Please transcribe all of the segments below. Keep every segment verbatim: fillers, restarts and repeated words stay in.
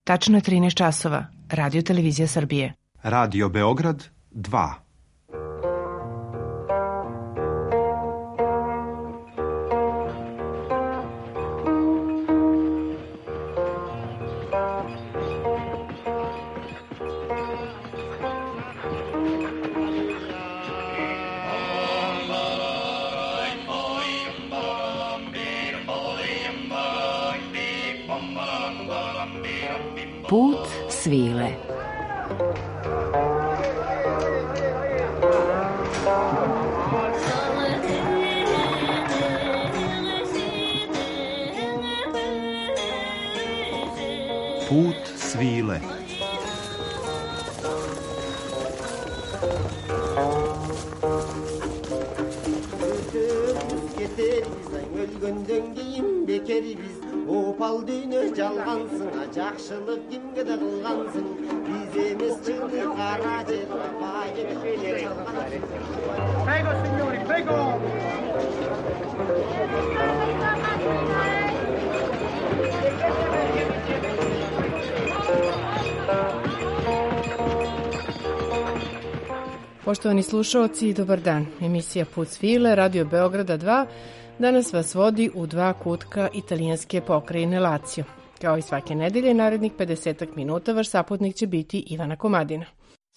Tačno je trinaest časova. Radio Televizija Srbije. Radio Beograd dva. Put svile. Put svile. Opal düğünü çalgansın, жақшылық kimge de kılgansın. Biz emes çıktı kara jelga, bayım şöyle çalgansın. Prego signori, prego! Poštovani slušalci, dobar dan. Emisija Put svile, Radio Beograda dva, danas vas vodi u dva kutka italijanske pokrajine Lazio. Kao i svake nedelje, narednih pedesetak minuta vaš saputnik će biti Ivana Komadina.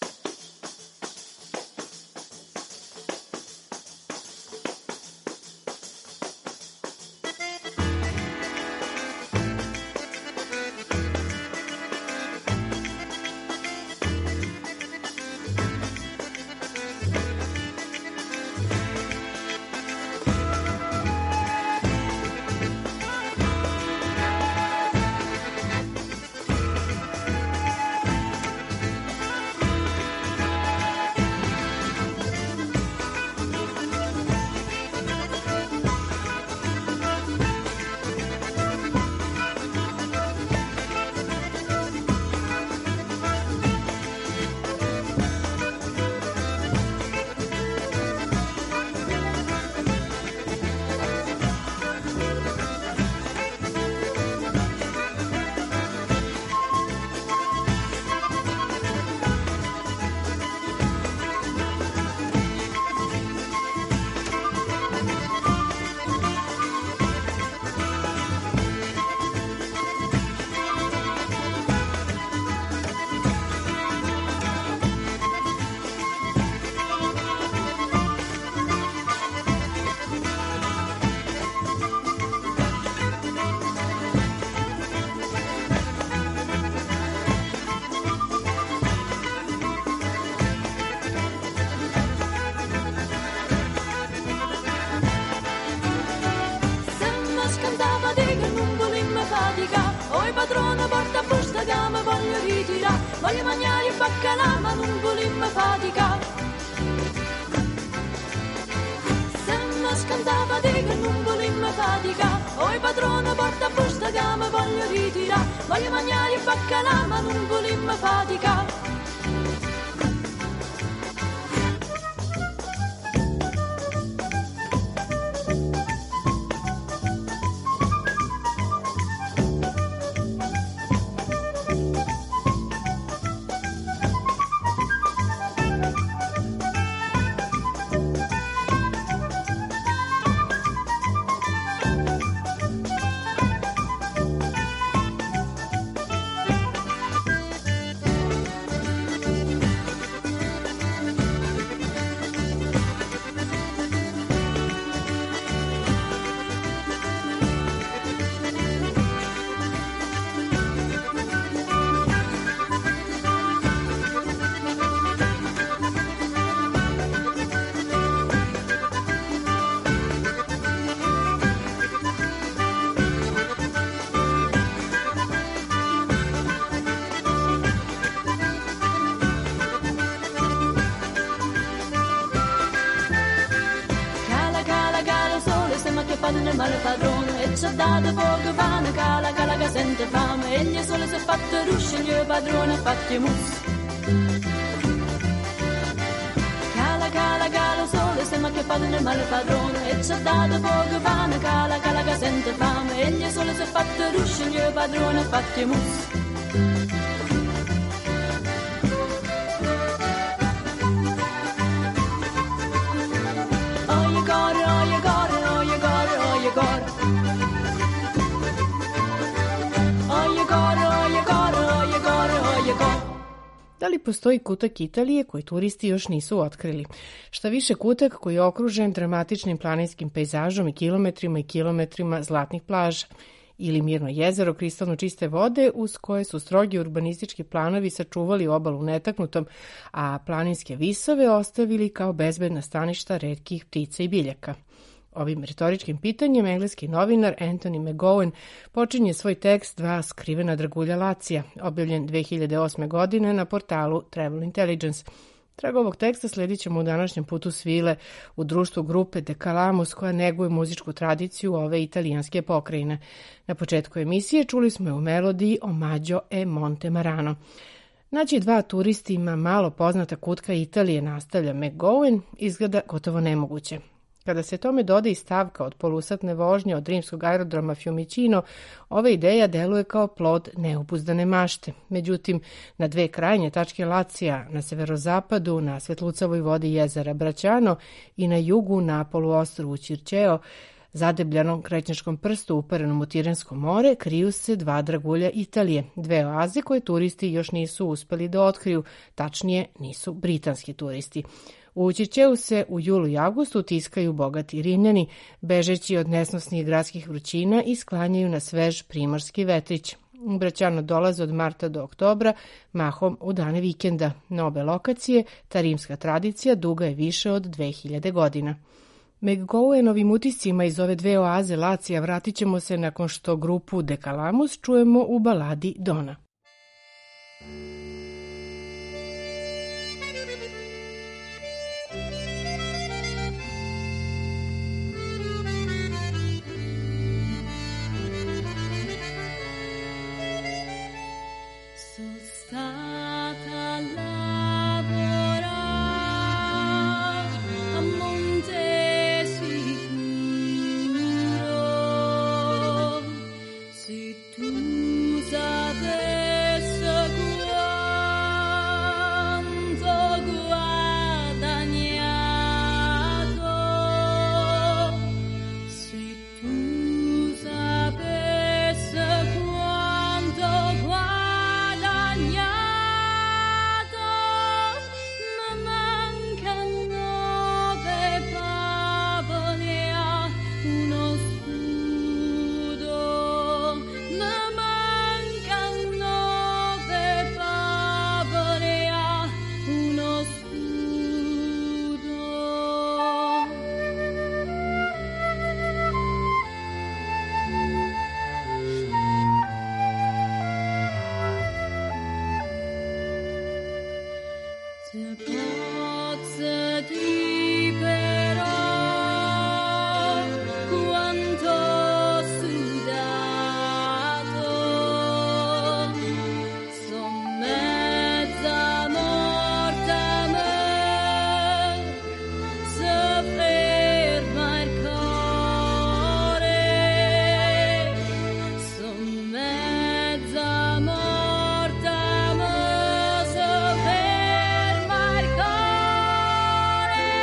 Voglio mangiare il baccalà ma non volimmo fatica. Se mi scantava di che non volimmo fatica, oi padrone porta busta che mi voglio ritirare. Voglio mangiare il baccalà ma non volimmo fatica. Nel male padrone e ci ha dato poco pane, cala cala che sente fame, egli solo si è fatto ruscio, il mio padrone ha fatto i mus. Cala cala cala sole, sembra che padre nel male padrone e ci ha dato poco pane, cala cala che sente fame, egli solo si è fatto ruscio, il mio padrone ha fatto i mus. Da li postoji kutak Italije koji turisti još nisu otkrili? Šta više, kutak koji je okružen dramatičnim planinskim pejzažom i kilometrima i kilometrima zlatnih plaža, ili mirno jezero kristalno čiste vode uz koje su strogi urbanistički planovi sačuvali obalu netaknutom, a planinske visove ostavili kao bezbedna staništa retkih ptica i biljaka. Ovim retoričkim pitanjem engleski novinar Anthony McGowan počinje svoj tekst Dva skrivena dragulja Lacija, objavljen dve hiljade osme. godine na portalu Travel Intelligence. Trag ovog teksta sledit ćemo u današnjem putu svile u društvu grupe De Calamus koja neguje muzičku tradiciju ove italijanske pokrajine. Na početku emisije čuli smo je u melodiji Omaggio e Monte Marano. Naći dva turistima malo poznata kutka Italije, nastavlja McGowan, izgleda gotovo nemoguće. Kada se tome doda i stavka od polusatne vožnje od rimskog aerodroma Fiumicino, ova ideja deluje kao plod neupuzdane mašte. Međutim, na dve krajnje tačke Lacija, na severozapadu, na svetlucavoj vodi jezera Bracciano i na jugu na poluostrvu Circeo, zadebljanom kretnjačkom prstu uparenom u Tirensko more, kriju se dva dragulja Italije, dve oaze koje turisti još nisu uspeli da otkriju, tačnije nisu britanski turisti. U Circeu se u julu i avgustu tiskaju bogati Rimljani, bežeći od nesnosnih gradskih vrućina i sklanjaju na svež primorski vetrić. Bracciano dolaze od marta do oktobra, mahom u dane vikenda. Na obe lokacije ta rimska tradicija duga je više od dve hiljade godina. McGowanovim utiscima iz ove dve oaze Lacija vratit ćemo se nakon što grupu De Calamus čujemo u baladi Dona. Morta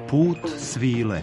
Put svile.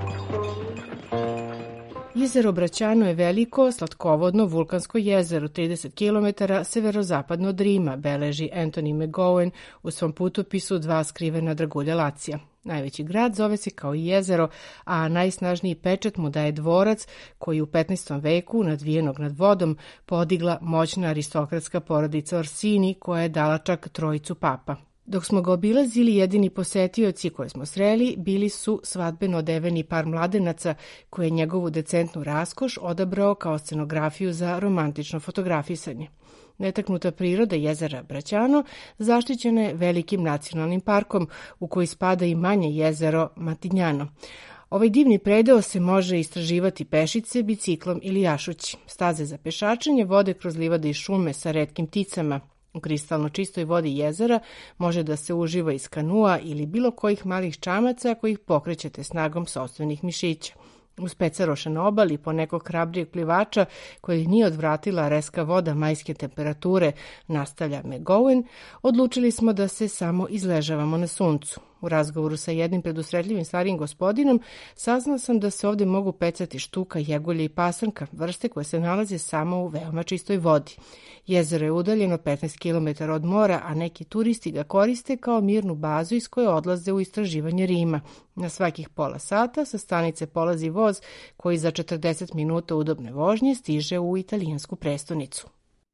Jezero Braćano je veliko, slatkovodno vulkansko jezero, trideset kilometara severozapadno od Rima, beleži Anthony McGowan u svom putopisu Dva skrivena dragulja Lacija. Najveći grad zove se kao i jezero, a najsnažniji pečat mu daje dvorac koji u petnaestom veku, nadvijenog nad vodom, podigla moćna aristokratska porodica Orsini koja je dala čak trojicu papa. Dok smo ga obilazili, jedini posetioci koje smo sreli bili su svadbeno odeveni par mladenaca koje je njegovu decentnu raskoš odabrao kao scenografiju za romantično fotografisanje. Netaknuta priroda jezera Braćano zaštićena je velikim nacionalnim parkom u koji spada i manje jezero Matignano. Ovaj divni predeo se može istraživati pešice, biciklom ili jašući. Staze za pešačenje vode kroz livade i šume sa retkim pticama. U kristalno čistoj vodi jezera može da se uživa iz kanua ili bilo kojih malih čamaca kojih pokrećete snagom sopstvenih mišića. Uz pecaroša na obali po nekog hrabrijeg plivača koji nije odvratila reska voda majske temperature, nastavlja McGowan, odlučili smo da se samo izležavamo na suncu. U razgovoru sa jednim predusretljivim starijim gospodinom saznao sam da se ovde mogu pecati štuka, jegulje i pasanka, vrste koje se nalaze samo u veoma čistoj vodi. Jezero je udaljeno petnaest kilometara od mora, a neki turisti ga koriste kao mirnu bazu iz koje odlaze u istraživanje Rima. Na svakih pola sata sa stanice polazi voz koji za četrdeset minuta udobne vožnje stiže u italijansku prestonicu.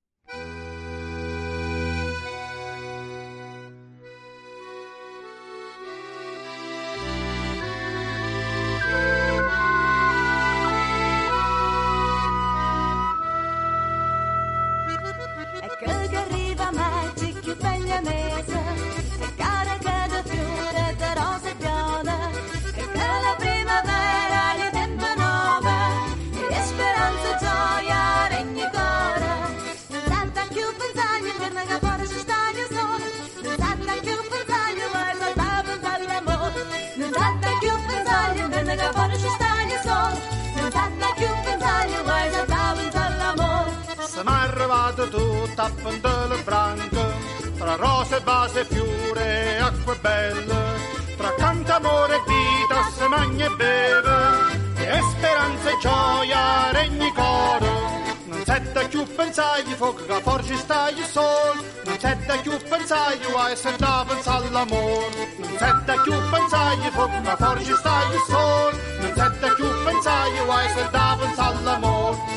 Tutta appendele branche, tra rose, vase, fiore, acque belle, tra canto, amore e vita, se mangia e beve, e speranza e gioia regni coro. Non c'è da più pensare, fuoco che forse stai sol, non c'è da più pensare, vuoi se da pensare all'amore. Non c'è da più pensare, fuoco che forse stai sol, non c'è da più pensare, vuoi se da pensare all'amore.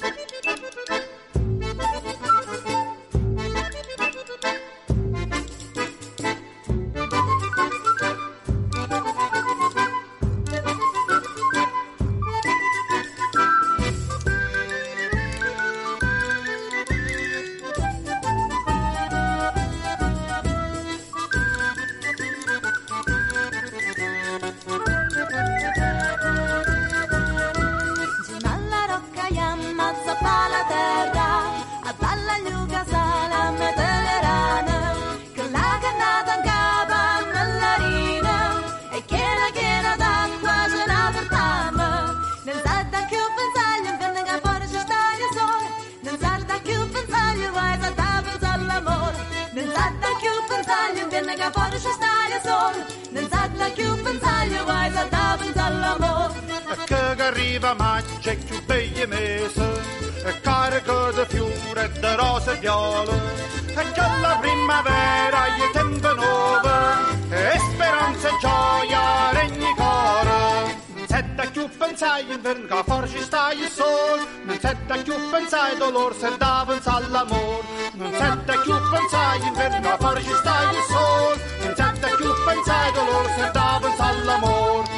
Arriva maggio e più beglie mese, e carico di fiore e di rose e viole, e già la primavera e tempo nuovo, e speranza e gioia regni coro. Non c'è da più pensare inverno che forse stai il sole, non c'è da più pensare dolore se da pensare all'amore. Non c'è da più pensare inverno che forse stai il sole, non c'è da più pensare dolore se da pensare all'amore.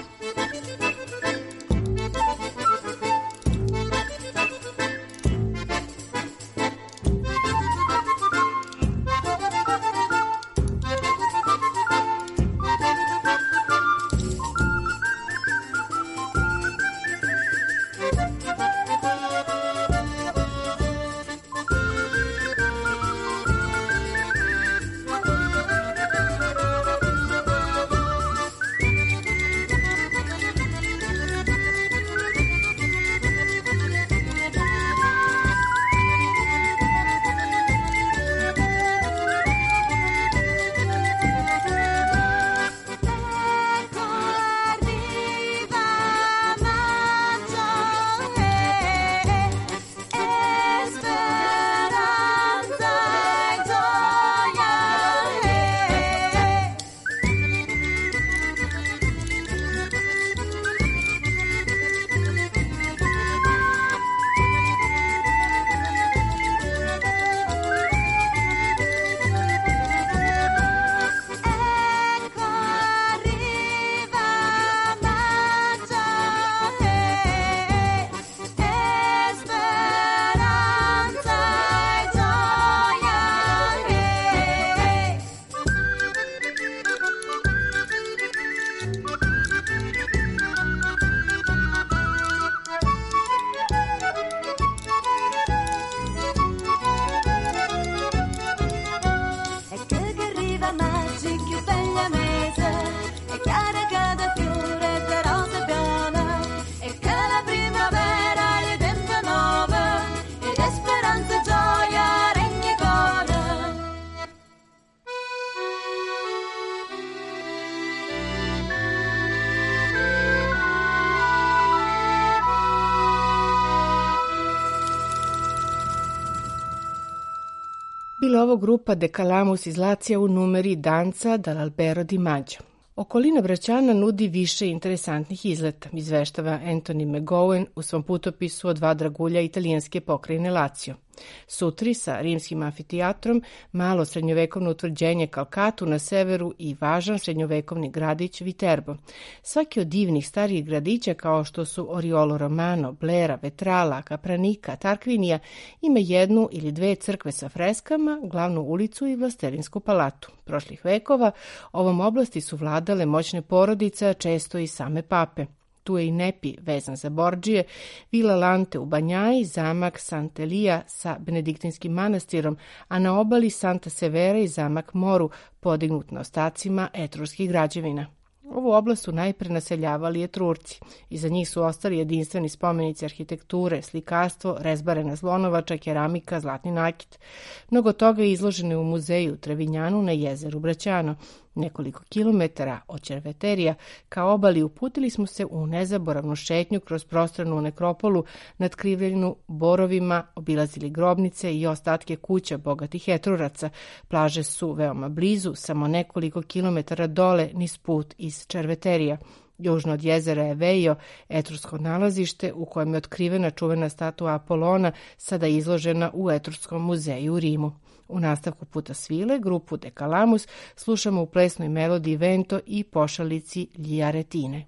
Bila ovo grupa De Calamus iz Lacija u numeri Danza dall'Albero di Maggio. Okolina Braćana nudi više interesantnih izleta, izveštava Anthony McGowan u svom putopisu o dva dragulja italijanske pokrajine Lazio. Sutri sa rimskim amfiteatrom, malo srednjovekovno utvrđenje Kalkatu na severu i važan srednjovekovni gradić Viterbo. Svaki od divnih starijih gradića kao što su Oriolo Romano, Blera, Vetrala, Capranica, Tarquinija ima jednu ili dve crkve sa freskama, glavnu ulicu i vlastelinsku palatu. Prošlih vekova ovom oblasti su vladale moćne porodice, a često i same pape. Tu je i Nepi, vezan za Borđije, Vila Lante u Banjaji, zamak Sant'Elia sa benediktinskim manastirom, a na obali Santa Severa i zamak Moru, podignut na ostacima etruskih građevina. Ovu oblast su najpre naseljavali Etrurci. Iza njih su ostali jedinstveni spomenici arhitekture, slikarstvo, rezbarena zlonovača, keramika, zlatni nakit. Mnogo toga je izloženo u muzeju u Trevinjanu na jezeru Braćano. Nekoliko kilometara od Červeterija ka obali uputili smo se u nezaboravnu šetnju kroz prostranu nekropolu natkrivljenu borovima, obilazili grobnice i ostatke kuća bogatih Etruraca. Plaže su veoma blizu, samo nekoliko kilometara dole niz put iz Červeterija. Južno od jezera je Vejo, etrusko nalazište u kojem je otkrivena čuvena statua Apolona, sada izložena u Etrurskom muzeju u Rimu. U nastavku Puta svile, grupu De Calamus slušamo u plesnoj melodiji Vento i pošalici Gli Aretine.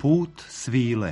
Put svile.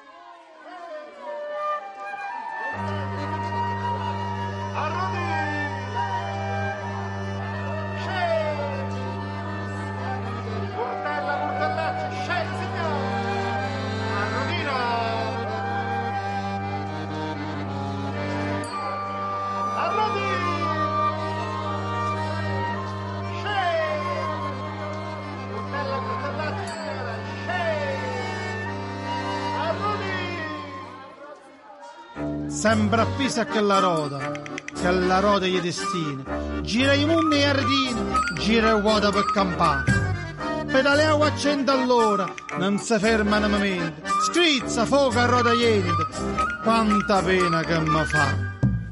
Sempre appeso a quella roda, che la roda gli destina. Gira i mondi e ardini, gira i vuota per campare. Pedaliamo a cento all'ora, non si ferma un momento. Scrizza, fuoco a roda ienita, quanta pena che mi fa.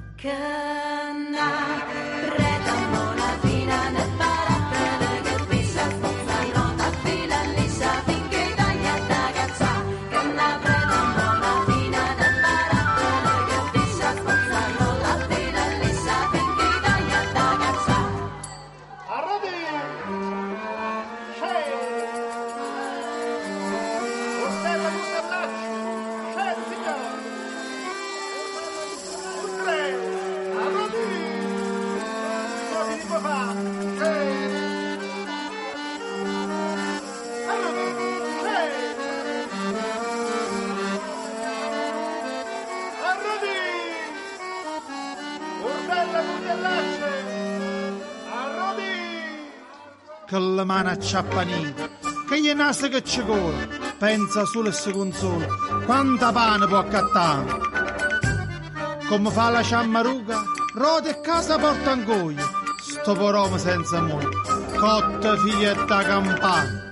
Che la mano acciappanita, che gli nasce che ci corre, pensa solo e si consola, quanta pane può accattare. Come fa la ciammaruga, rode e casa porta angoglia, sto porome senza moglie, cotta figlietta campana.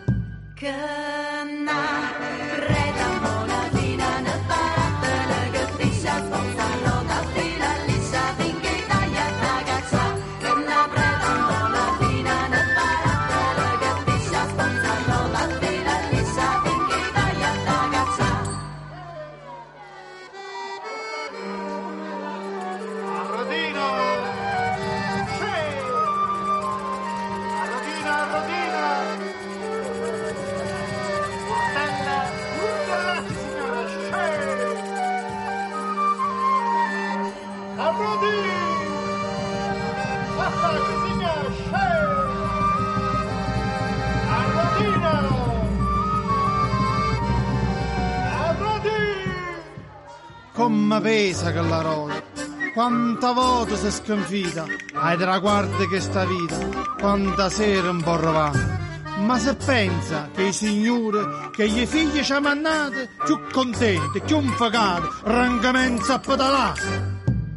Come pesa che la roda, quanta volta si è sconfita ai traguardi che sta vita, quanta sera un po' rovata. Ma se pensa che i signori, che gli figli ci hanno mannate, più contenti, più infagati, rancamente a pedalare.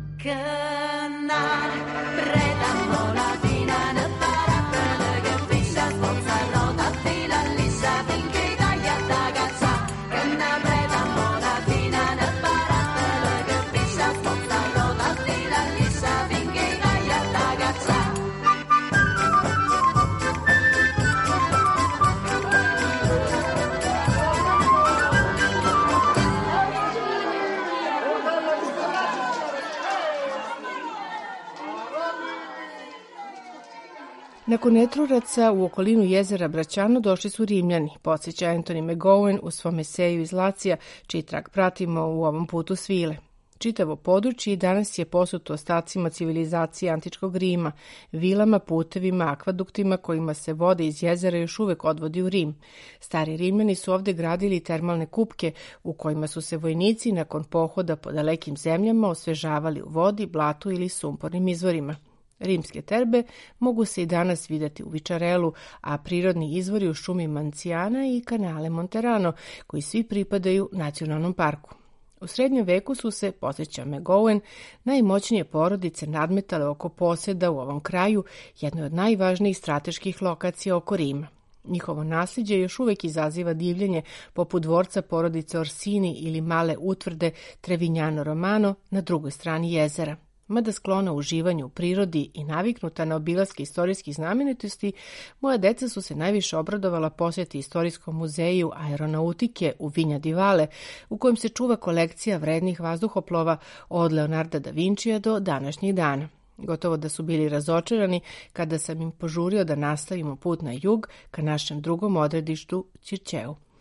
Nakon Etruraca u okolinu jezera Braćano došli su Rimljani, podsjeća Anthony McGowan u svom eseju iz Lacija, čiji trag pratimo u ovom putu svile. Čitavo područje danas je posuto ostacima civilizacije antičkog Rima, vilama, putevima, akvaduktima kojima se vode iz jezera još uvek odvodi u Rim. Stari Rimljani su ovde gradili termalne kupke u kojima su se vojnici nakon pohoda po dalekim zemljama osvežavali u vodi, blatu ili sumpornim izvorima. Rimske terbe mogu se i danas vidjeti u Vičarelu, a prirodni izvori u šumi Mancijana i kanale Monterano, koji svi pripadaju nacionalnom parku. U srednjem veku su se, podsjeća McGowan, najmoćnije porodice nadmetale oko posjeda u ovom kraju, jednoj od najvažnijih strateških lokacija oko Rima. Njihovo nasljeđe još uvijek izaziva divljenje poput dvorca porodice Orsini ili male utvrde Trevignano Romano na drugoj strani jezera. Mada sklona uživanju u prirodi i naviknuta na obilaske istorijskih znamenitosti, moja deca su se najviše obradovala posjeti istorijskom muzeju aeronautike u Vinja di Vale, u kojem se čuva kolekcija vrednih vazduhoplova od Leonarda da Vincija do današnjih dana. Gotovo da su bili razočarani kada sam im požurio da nastavimo put na jug ka našem drugom odredištu Ćirćeu.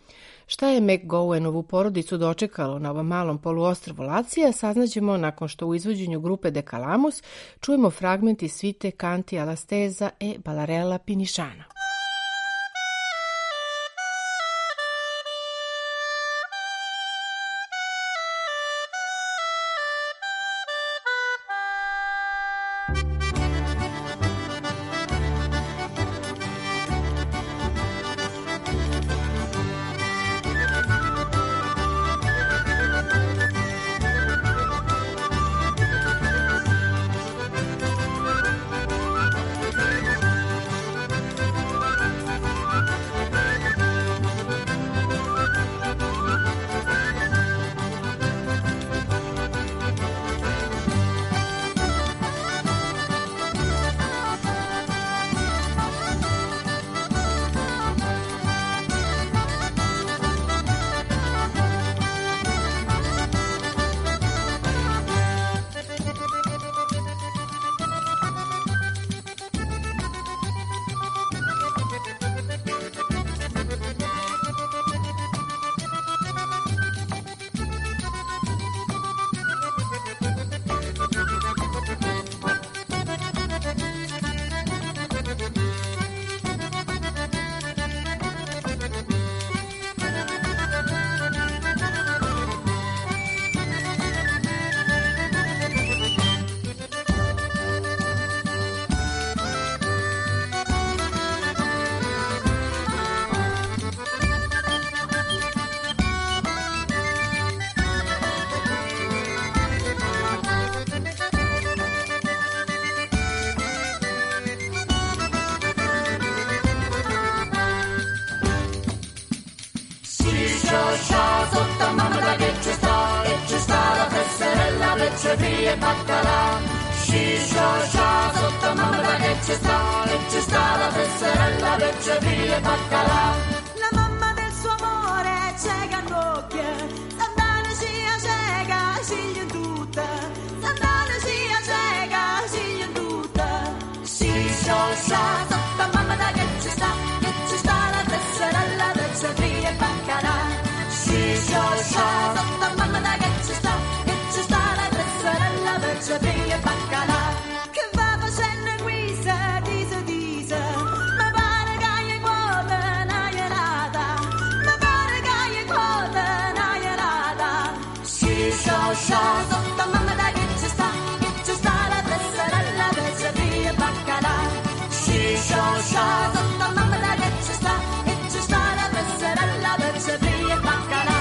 Šta je McGowanovu porodicu dočekalo na ovom malom poluostrvu Lacija, saznaćemo nakon što u izvođenju grupe De Calamus čujemo fragment iz svite Canti alla stesa e Ballarella Pinišana. e baccalà. Sciscio, scia, sotto mamma che ci sta, che ci sta la fesserella, pesce, e baccalà. La mamma del suo amore cieca d'occhio, sandane sia cieca, sciglia tutta, sandane sia cieca, sciglia tutta. Sciscio, scia, sotto mamma che ci sta, che ci sta la fesserella, pesce, e baccalà. Sciscio, scia, sotto mamma che ci sta, che ci sta la fesserella, pesce, e baccalà. Che va facendo guisa, disa, disa, ma pare che gli vuole una gelata, ma pare che gli vuole una gelata. Sciscio, scia, sotto mamma che ci sta, che ci sta la fesserella, pesce, e baccalà. Sciscio, scia, sotto mamma che ci sta, che ci sta la fesserella, pesce, e baccalà.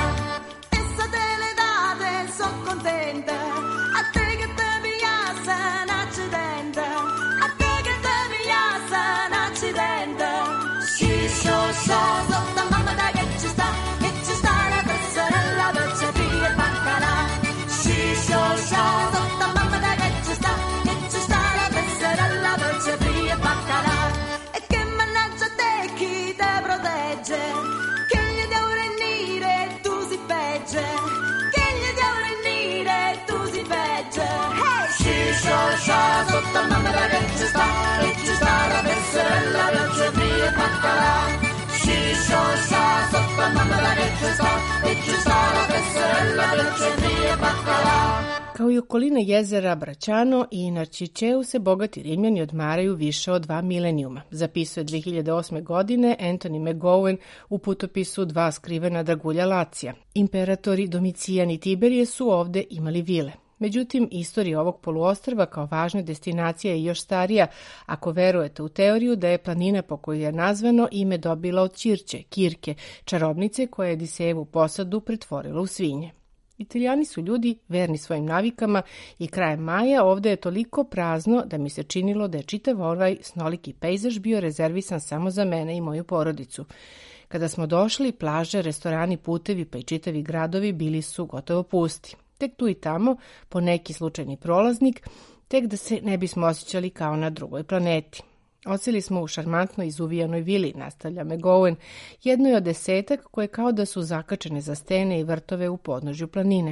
E se te le date sono contenta, a te che te pigliasse un accidente, a te che te pigliasse un accidente. Sciscio, scia, sotto mamma che ci sta, che ci sta la fesserella, pesce, e baccalà. Sciscio, scia, sotto mamma che ci sta, che ci sta la fesserella, pesce, e baccalà. E che mannaggia a te chi te protegge, che gli devo venire e tu si pegge, che gli devo venire e tu si pegge. Hey! Sciscio, scia, sotto mamma che ci sta, che ci sta la fesserella, pesce, e baccalà. Sciscio, scia, sotto mamma che ci sta, che ci sta la fesserella, pesce, e baccalà. Kao i okoline jezera Braćano i Narčičeu se bogati Rimljani odmaraju više od dva milenijuma, zapisuje dve hiljade osme. godine Anthony McGowan u putopisu Dva skrivena dragulja Lacija. Imperatori Domicijan i Tiberije su ovde imali vile. Međutim, istorija ovog poluostrva kao važna destinacija je još starija ako verujete u teoriju da je planina po kojoj je nazvano ime dobila od Ćirće, Kirke, čarobnice koja je Odisejevu posadu pretvorila u svinje. Italijani su ljudi verni svojim navikama i krajem maja ovde je toliko prazno da mi se činilo da je čitav ovaj snoliki pejzaž bio rezervisan samo za mene i moju porodicu. Kada smo došli, plaže, restorani, putevi pa i čitavi gradovi bili su gotovo pusti. Tek tu i tamo, po neki slučajni prolaznik, tek da se ne bismo osjećali kao na drugoj planeti. Odseli smo u šarmantnoj izuvijanoj vili, nastavlja McGowan, jednoj od desetak koje kao da su zakačene za stene i vrtove u podnožju planine.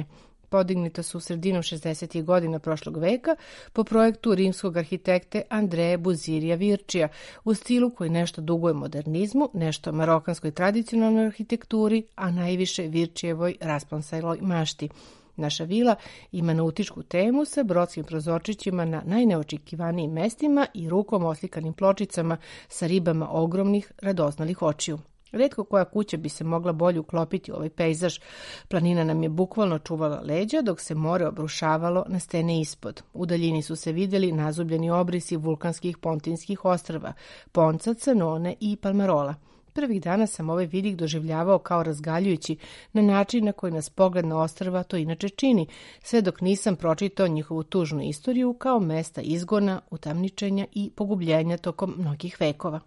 Podignita su sredinom šezdesetih godina prošlog veka po projektu rimskog arhitekte Andreje Buzirija Virčija u stilu koji nešto duguje modernizmu, nešto marokanskoj tradicionalnoj arhitekturi, a najviše Virčijevoj rasponsaloj mašti. Naša vila ima nautičku temu sa brodskim prozorčićima na najneočekivanijim mestima i rukom oslikanim pločicama sa ribama ogromnih, radoznalih očiju. Retko koja kuća bi se mogla bolje uklopiti u ovaj pejzaž. Planina nam je bukvalno čuvala leđa dok se more obrušavalo na stene ispod. U daljini su se vidjeli nazubljeni obrisi vulkanskih pontinskih ostrva, Ponca, Canone i Palmarola. Prvih dana sam ovaj vidik doživljavao kao razgaljujući na način na koji nas pogled na ostrva to inače čini, sve dok nisam pročitao njihovu tužnu istoriju kao mesta izgona, utamničenja i pogubljenja tokom mnogih vekova.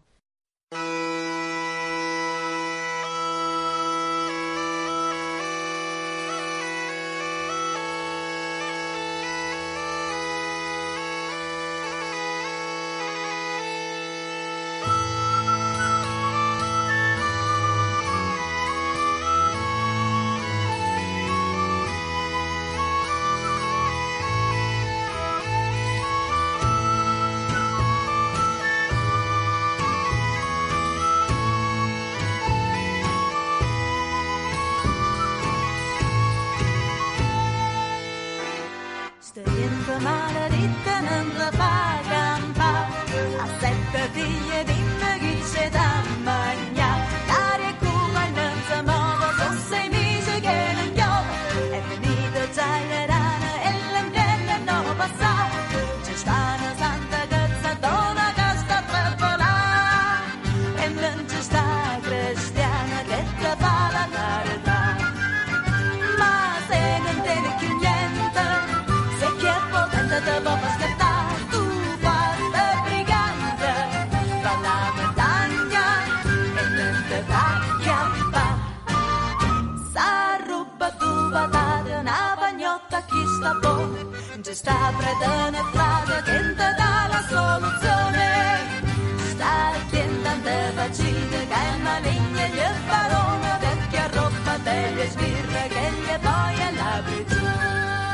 Sta predando frase che te dà la soluzione. Sta chiedendo vaccine che è una linea gli barone vecchia roba delle sbirre che gli poi è la prigione.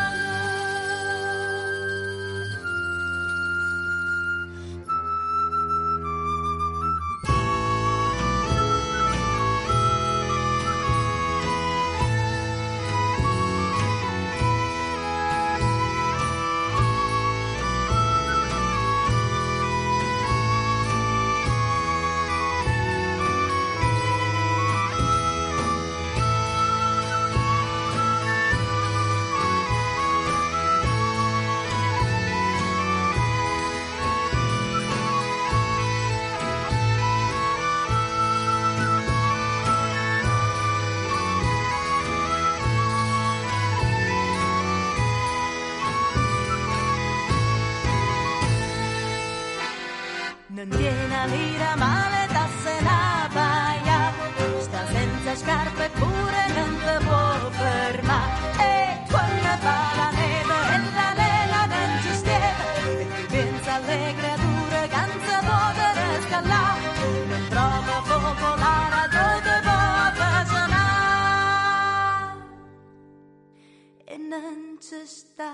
Non viene a lira male tasse na paia, sta senza scarpe pure non te può fermare. E quando fa la neve e la lela non ci stieve, e chi pensa alle creature canza potere scalare, non trova popolare dove può appassionare. E non ci sta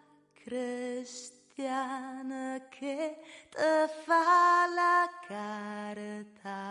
cristiana che te fa la carità.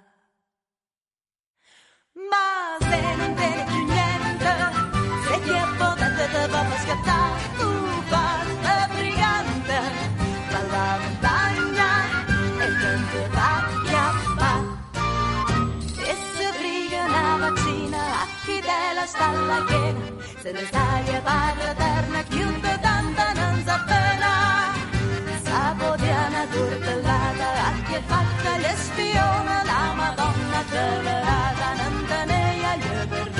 Ma se non tieni più niente, se chi è potente te va a scattare, tu fai da brigante, va alla montagna e non ti va a chiappare. E se briga una vaccina a chi della stalla piena, se ne stai a padre eterna, chiunque tanta non sa pena. Sapodiana turtellata, a chi è fatta gli spione, la Madonna treverata, non te ne agli perduti.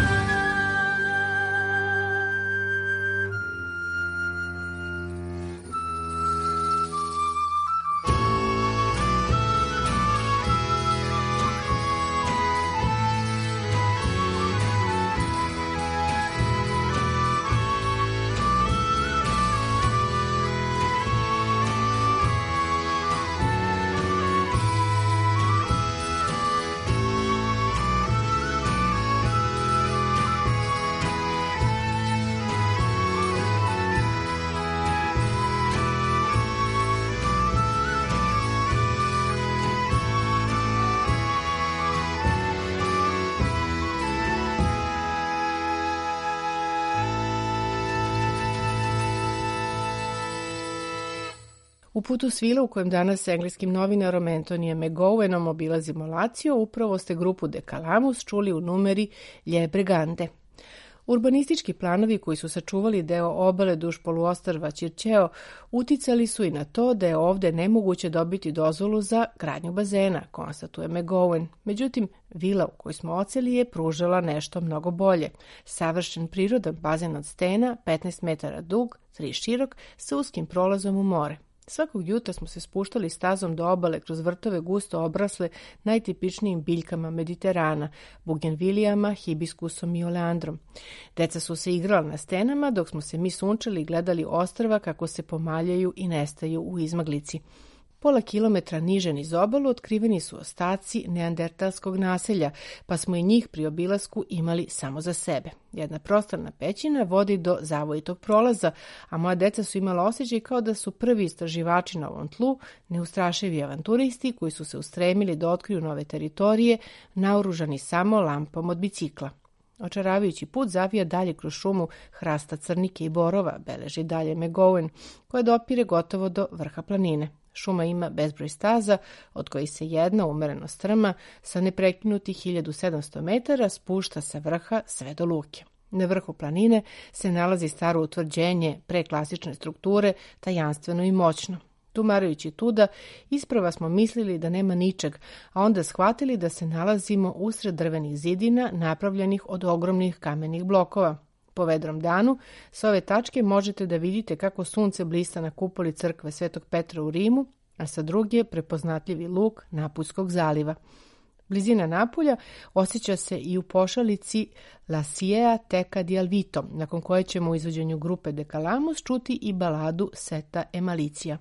U putu svila u kojem danas s engleskim novinarom Antonijem McGowanom obilazimo Lazio, upravo ste grupu De Calamus čuli u numeri Lje Brigande. Urbanistički planovi koji su sačuvali deo obale duž poluostrva Circeo uticali su i na to da je ovde nemoguće dobiti dozvolu za gradnju bazena, konstatuje McGowan. Međutim, vila u kojoj smo oceli je pružala nešto mnogo bolje. Savršen prirodan bazen od stena, petnaest metara dug, tri širok, sa uskim prolazom u more. Svakog jutra smo se spuštali stazom do obale kroz vrtove gusto obrasle najtipičnijim biljkama Mediterana, bugenvilijama, hibiskusom i oleandrom. Deca su se igrala na stenama dok smo se mi sunčali i gledali ostrva kako se pomaljaju i nestaju u izmaglici. Pola kilometra niže niz obalu otkriveni su ostaci neandertalskog naselja, pa smo i njih pri obilasku imali samo za sebe. Jedna prostorna pećina vodi do zavojitog prolaza, a moja deca su imala osjećaj kao da su prvi istraživači na ovom tlu, neustrašivi avanturisti koji su se ustremili da otkriju nove teritorije, naoružani samo lampom od bicikla. Očaravajući put zavija dalje kroz šumu hrasta crnike i borova, beleži dalje McGowan, koja dopire gotovo do vrha planine. Šuma ima bezbroj staza, od kojih se jedna umereno strma sa neprekinutih hiljadu sedamsto metara spušta sa vrha sve do luke. Na vrhu planine se nalazi staro utvrđenje preklasične strukture, tajanstveno i moćno. Tumarajući tuda, isprava smo mislili da nema ničeg, a onda shvatili da se nalazimo usred drvenih zidina napravljenih od ogromnih kamenih blokova. Po vedrom danu, s ove tačke možete da vidite kako sunce blista na kupoli crkve Svetog Petra u Rimu, a sa druge prepoznatljivi luk Napujskog zaliva. Blizina Napulja osjeća se i u pošalici La Siea Teca di Alvito, nakon koje ćemo u izvođenju grupe De Calamus čuti i baladu Seta e Malizia.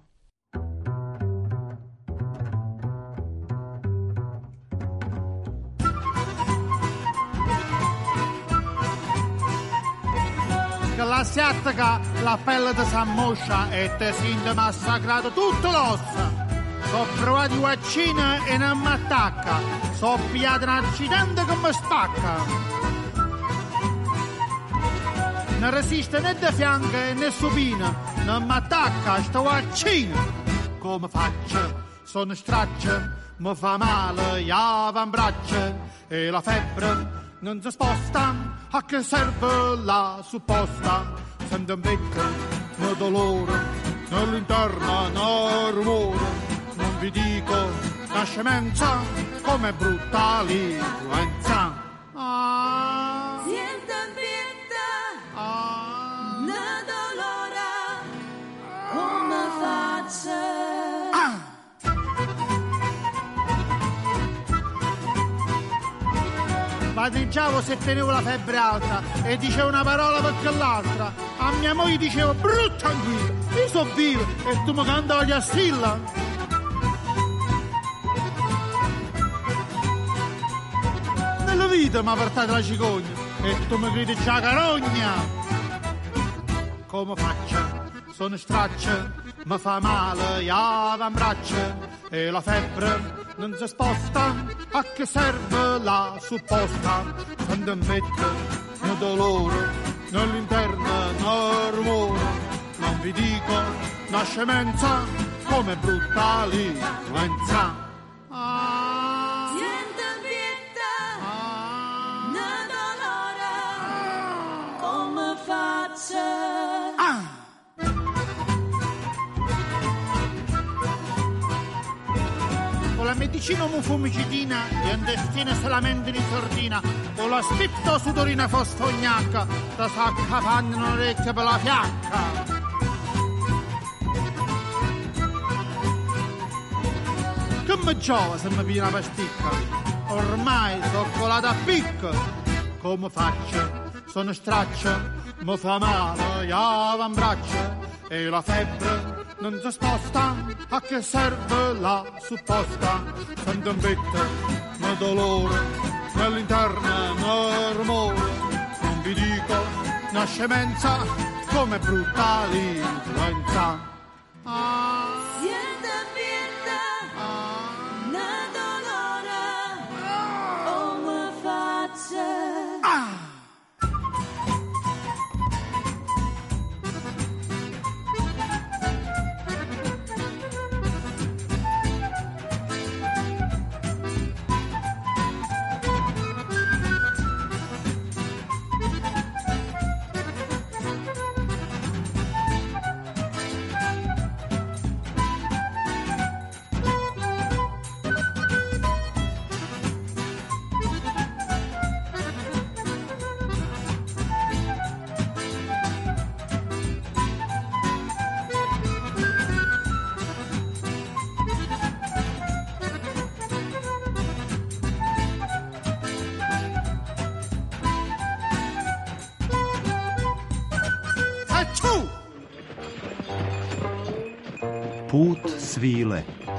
Che la si attacca la pelle di Samoscia e te si massacrato tutto l'ossa. So provati vaccina e non mi attacca. So pigliato un accidente che mi spacca. Non resiste né da fianco né supina. Non mi attacca sto vaccino. Come faccio? Sono straccio. Mi fa male gli avambraccia e la febbre non si sposta, a che serve la supposta? Sento un becco, no dolore, nell'interno no rumore, non vi dico la scemenza come brutta l'influenza. Ah, Siento pietà, ah, no dolore, come faccio? ah. Padreggiavo se tenevo la febbre alta e dicevo una parola perché l'altra. A mia moglie dicevo brutta anguilla, io so vivo e tu mi cantavi a stilla. Nella vita mi ha portato la cicogna e tu mi credi già carogna. Come faccio? Sono straccia, mi fa male gli avambraccia e la febbre non si sposta, a che serve la supposta? Quando mette no dolore, nell'interno no rumore, non vi dico una scemenza come brutta l'influenza. Ah, Siento pietà, ah, no dolore, come faccio? ah. Con la medicina omofumicitina e intestino se lamenti in sordina, con la striptosudorina fosfognacca, da sacca fanno un'orecchia per la fiacca. Che mi giova se mi pia una pasticca, ormai sono colata a picco. Come faccio? Sono straccio, mi fa male gli avambraccia e la febbre non si sposta, a che serve la supposta? Sento un becco, no dolore, nell'interno no rumore, non vi dico una scemenza come brutta l'influenza. Ah, Siento pietà, ah, no dolore, come faccio? ah. Put svile.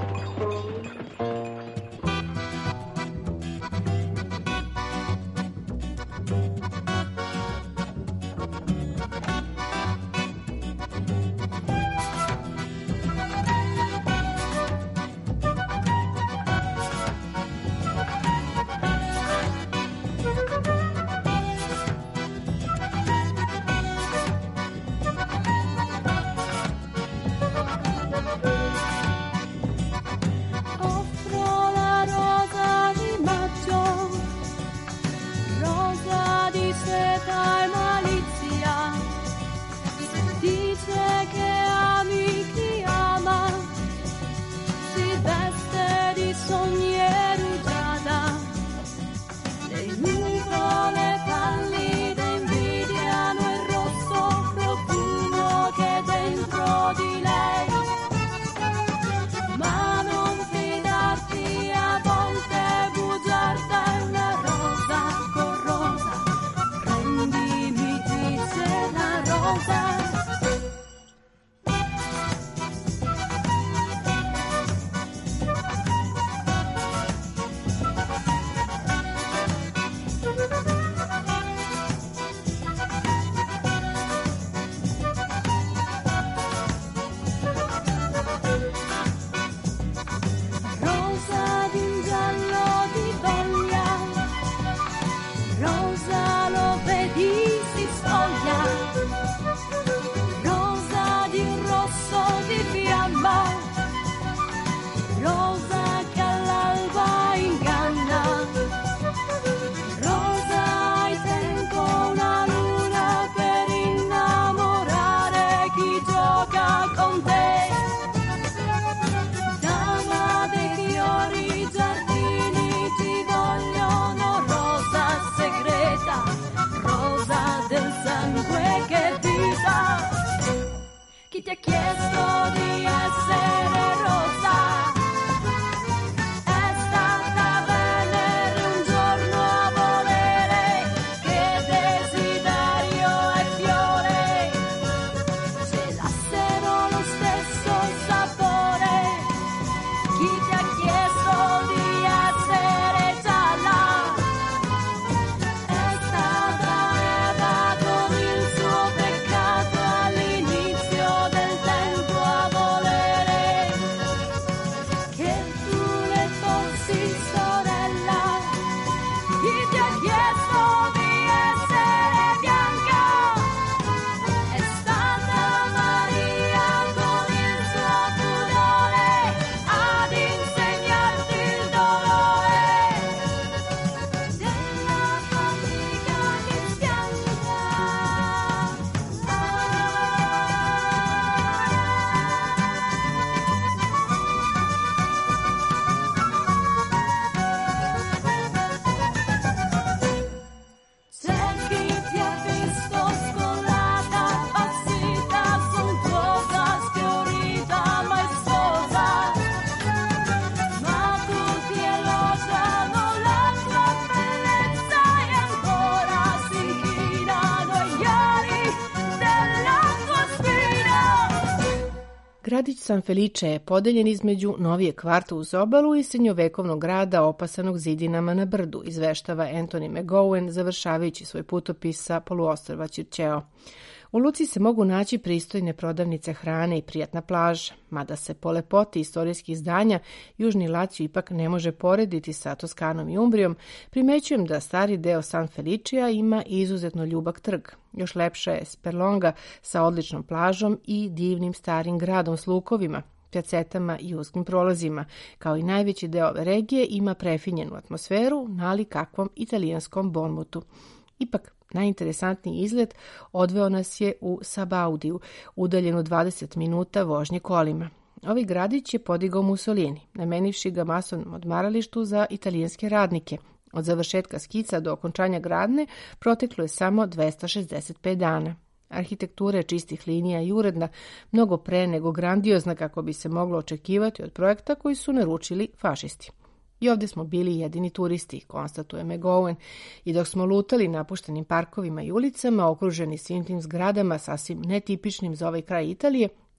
Gradić San Felice je podeljen između novije kvarta uz obalu i srednjovekovnog grada opasanog zidinama na brdu, izveštava Anthony McGowan završavajući svoj putopis sa poluostrva Circeo. U luci se mogu naći pristojne prodavnice hrane i prijatna plaža, mada se po lepoti istorijskih zdanja Južni Lazio ipak ne može porediti sa Toskanom i Umbrijom. Primećujem da stari deo San Felicea ima izuzetno ljubak trg. Još lepša je Sperlonga sa odličnom plažom i divnim starim gradom s lukovima, pjacetama i uskim prolazima. Kao i najveći deo ove regije ima prefinjenu atmosferu, nalik kakvom italijanskom Bonmutu. Ipak, najinteresantniji izlet odveo nas je u Sabaudiju, udaljenu dvadeset minuta vožnje kolima. Ovaj gradić je podigao Mussolini, namenivši ga masovnom odmaralištu za italijanske radnike. Od završetka skica do okončanja gradnje proteklo je samo dvesta šezdeset pet dana. Arhitektura je čistih linija i uredna, mnogo pre nego grandiozna kako bi se moglo očekivati od projekta koji su naručili fašisti. I ovdje smo bili jedini turisti, konstatuje McGowan, i dok smo lutali napuštenim parkovima i ulicama, okruženi svim tim zgradama, sasvim netipičnim za ovaj kraj Italije,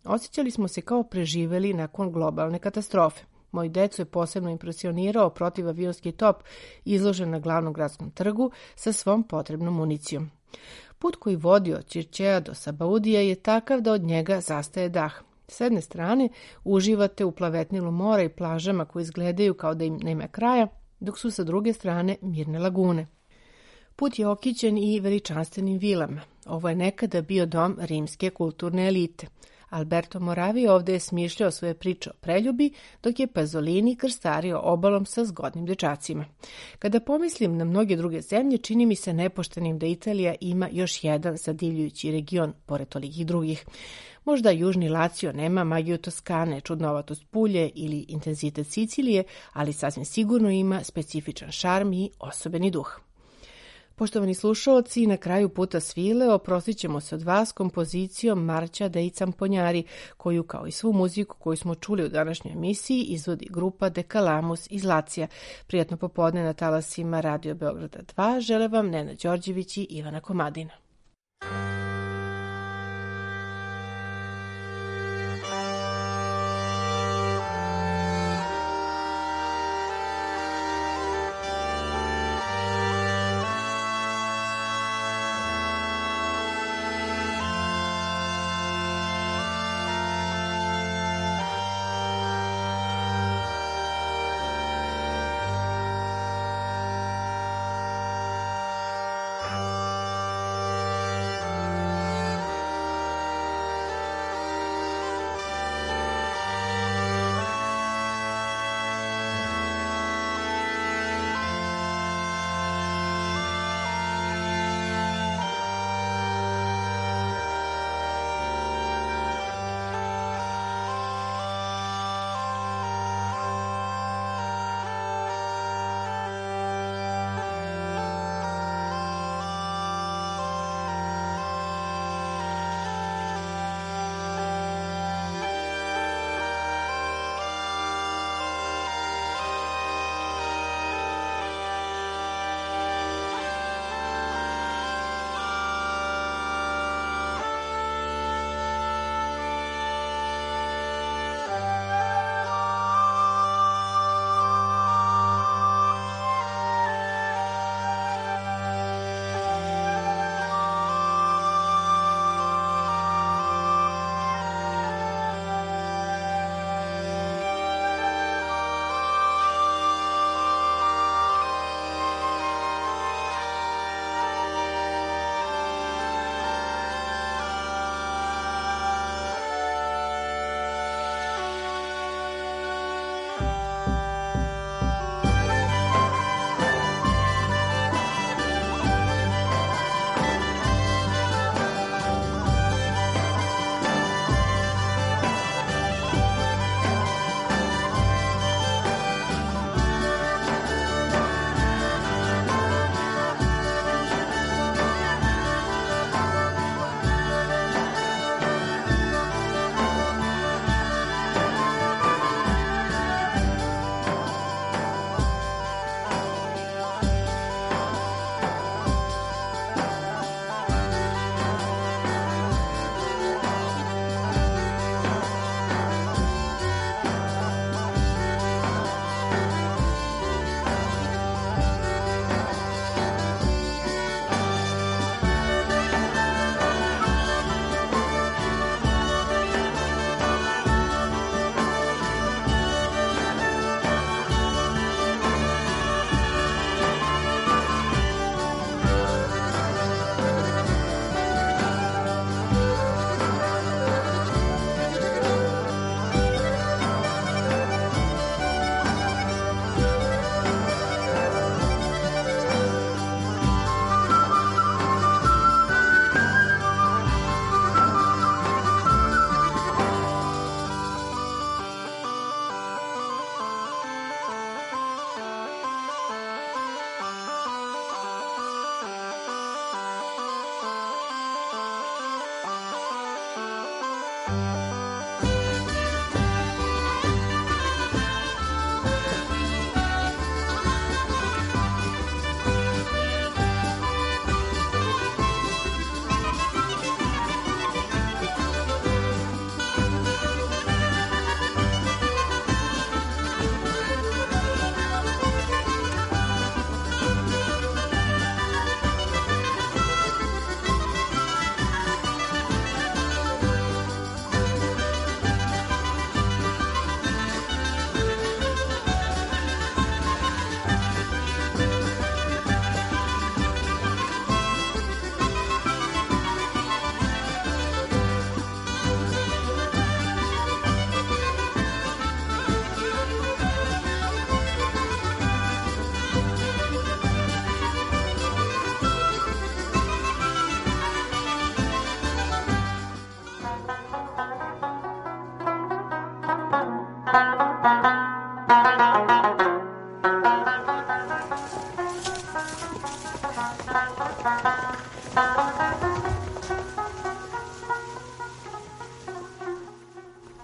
Osjećali smo se kao preživeli nakon globalne katastrofe. Moj decu je posebno impresionirao protivavionski top izložen na glavnom gradskom trgu sa svom potrebnom municijom. Put koji vodi od Ćirćeja do Sabaudija je takav da od njega zastaje dah. S jedne strane uživate u plavetnilu mora i plažama koje izgledaju kao da im nema kraja, dok su sa druge strane mirne lagune. Put je okićen i veličanstvenim vilama. Ovo je nekada bio dom rimske kulturne elite. Alberto Moravi ovdje je smišljao svoje priče o preljubi, dok je Pasolini krstario obalom sa zgodnim dečacima. Kada pomislim na mnoge druge zemlje, čini mi se nepoštenim da Italija ima još jedan zadivljujući region, pored tolikih drugih. Možda južni Lacio nema magiju Toskane, čudnovatost Pulje ili intenzitet Sicilije, ali sasvim sigurno ima specifičan šarm i osobeni duh. Poštovani slušaoci, na kraju puta svile oprostit ćemo se od vas kompozicijom Marća dei Camponjari, koju kao i svu muziku koju smo čuli u današnjoj emisiji izvodi grupa De Calamus iz Lacija. Prijatno popodne na talasima Radio Beograda dva žele vam Nena Đorđević i Ivana Komadina.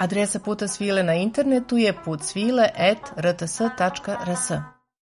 Adresa Puta svile na internetu je putsvile at r t s tačka r s.